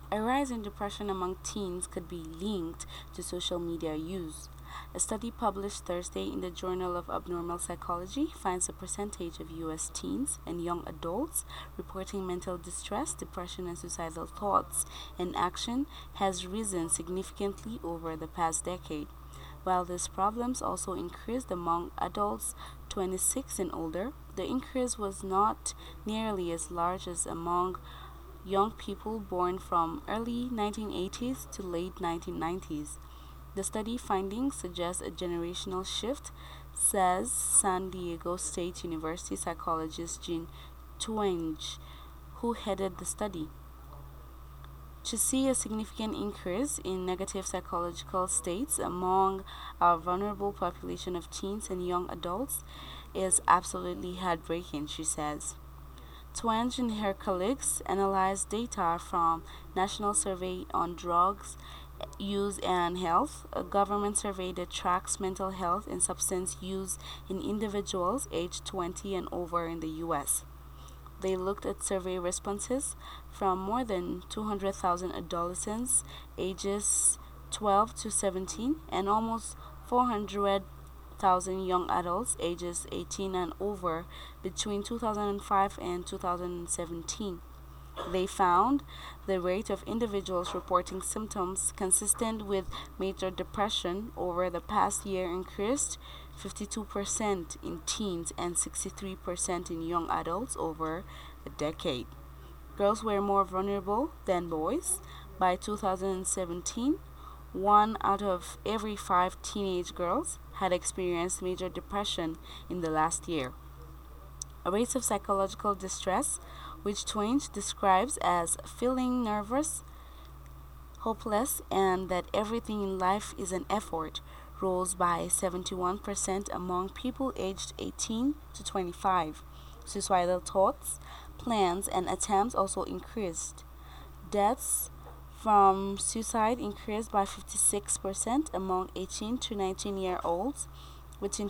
A rise in depression among teens could be linked to social media use. A study published Thursday in the Journal of Abnormal Psychology finds the percentage of U.S. teens and young adults reporting mental distress, depression, and suicidal thoughts and action has risen significantly over the past decade. While these problems also increased among adults 26 and older, the increase was not nearly as large as among young people born from early 1980s to late 1990s. The study findings suggest a generational shift, says San Diego State University psychologist Jean Twenge, who headed the study. To see a significant increase in negative psychological states among our vulnerable population of teens and young adults is absolutely heartbreaking, she says. Twenge and her colleagues analyzed data from National Survey on Drugs Use and Health, a government survey that tracks mental health and substance use in individuals aged 20 and over in the US. They looked at survey responses from more than 200,000 adolescents ages 12 to 17 and almost 400,000 young adults ages 18 and over between 2005 and 2017. They found the rate of individuals reporting symptoms consistent with major depression over the past year increased 52% in teens and 63% in young adults over a decade. Girls were more vulnerable than boys. By 2017, one out of every five teenage girls had experienced major depression in the last year. A rate of psychological distress, which Twenge describes as feeling nervous, hopeless, and that everything in life is an effort, rose by 71% among people aged 18 to 25. Suicidal thoughts, plans, and attempts also increased. Deaths from suicide increased by 56% among 18 to 19-year-olds between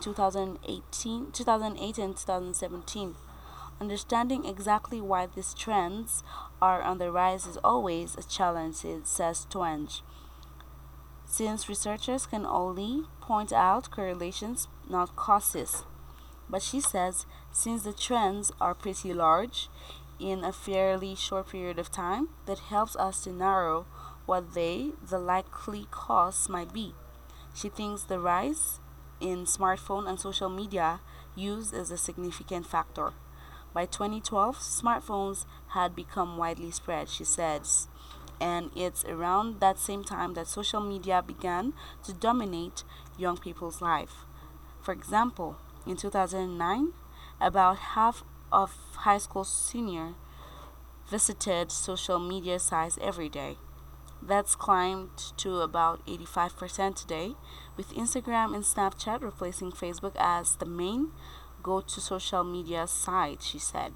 2008 and 2017. Understanding exactly why these trends are on the rise is always a challenge, says Twenge, since researchers can only point out correlations, not causes. But she says since the trends are pretty large in a fairly short period of time, that helps us to narrow what the likely cause might be. She thinks the rise in smartphone and social media use is a significant factor. By 2012, smartphones had become widely spread, she says, and it's around that same time that social media began to dominate young people's life. For example, in 2009, about half of high school seniors visited social media sites every day. That's climbed to about 85% today, with Instagram and Snapchat replacing Facebook as the main go to social media site, she said.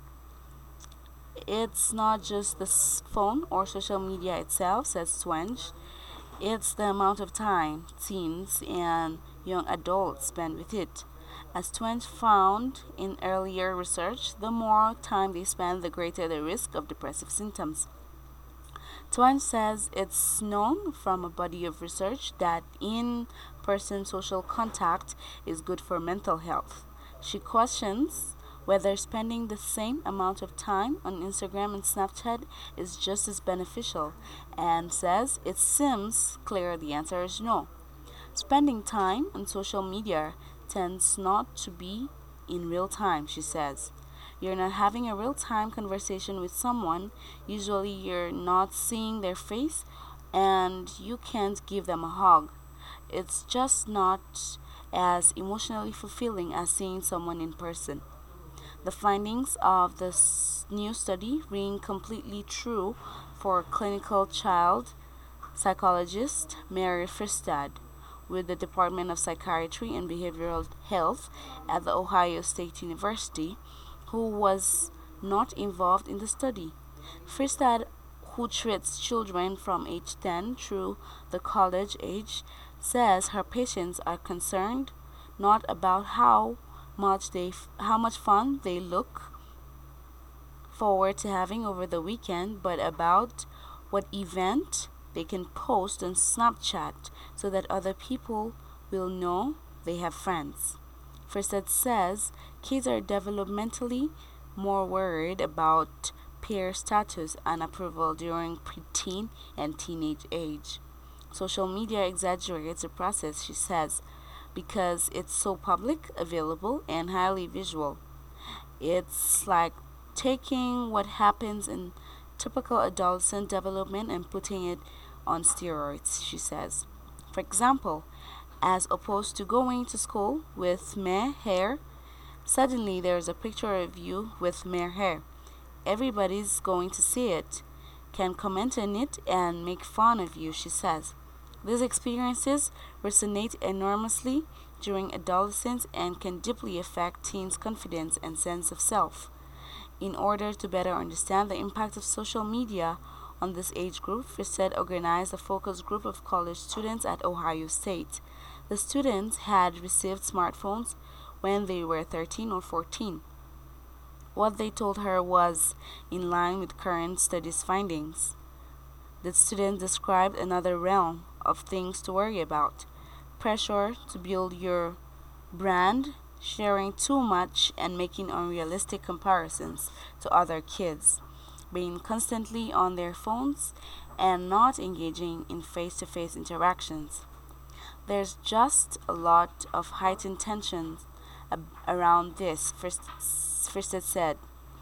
It's not just the phone or social media itself, says Twenge. It's the amount of time teens and young adults spend with it. As Twenge found in earlier research, the more time they spend, the greater the risk of depressive symptoms. Twenge says it's known from a body of research that in person social contact is good for mental health. She questions whether spending the same amount of time on Instagram and Snapchat is just as beneficial and says it seems clear the answer is no. Spending time on social media tends not to be in real time, she says. You're not having a real time conversation with someone. Usually, you're not seeing their face and you can't give them a hug. It's just not as emotionally fulfilling as seeing someone in person. The findings of this new study ring completely true for clinical child psychologist Mary Fristad with the Department of Psychiatry and Behavioral Health at The Ohio State University, who was not involved in the study. Fristad, who treats children from age 10 through the college age, says her patients are concerned not about how much fun they look forward to having over the weekend, but about what event they can post on Snapchat so that other people will know they have friends. Firsted says kids are developmentally more worried about peer status and approval during preteen and teenage age. Social media exaggerates the process, she says, because it's so public, available, and highly visual. It's like taking what happens in typical adolescent development and putting it on steroids, she says. For example, as opposed to going to school with meh hair, suddenly there's a picture of you with meh hair. Everybody's going to see it, can comment on it, and make fun of you, she says. These experiences resonate enormously during adolescence and can deeply affect teens' confidence and sense of self. In order to better understand the impact of social media on this age group, Firsted organized a focus group of college students at Ohio State. The students had received smartphones when they were 13 or 14. What they told her was in line with current studies findings. The student described another realm of things to worry about: pressure to build your brand, sharing too much, and making unrealistic comparisons to other kids, being constantly on their phones, and not engaging in face to face interactions. There's just a lot of heightened tension around this, Firsted said.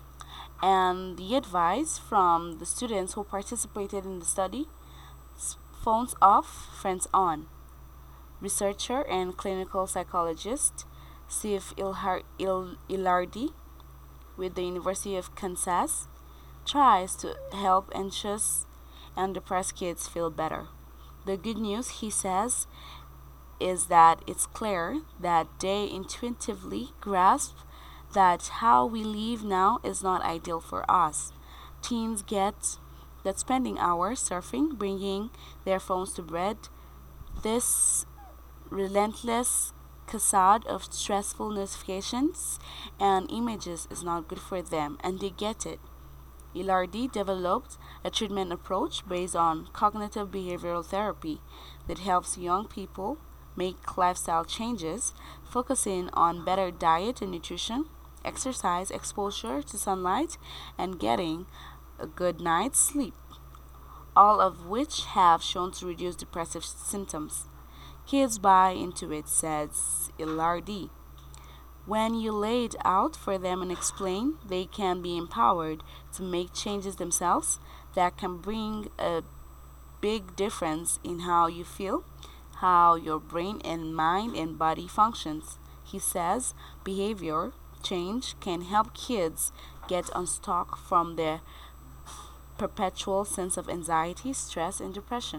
And the advice from the students who participated in the study: phones off, friends on. Researcher and clinical psychologist Steve Ilardi with the University of Kansas tries to help anxious and depressed kids feel better. The good news, he says, is that it's clear that they intuitively grasp that how we live now is not ideal for us. Teens get that spending hours surfing, bringing their phones to bed, this relentless cascade of stressful notifications and images is not good for them, and they get it. Ilardi developed a treatment approach based on cognitive behavioral therapy that helps young people make lifestyle changes, focusing on better diet and nutrition, exercise, exposure to sunlight, and getting a good night's sleep, all of which have shown to reduce depressive symptoms. Kids buy into it, says Ilardi. When you lay it out for them and explain, they can be empowered to make changes themselves that can bring a big difference in how you feel, how your brain and mind and body functions. He says behavior change can help kids get unstuck from their perpetual sense of anxiety, stress, and depression.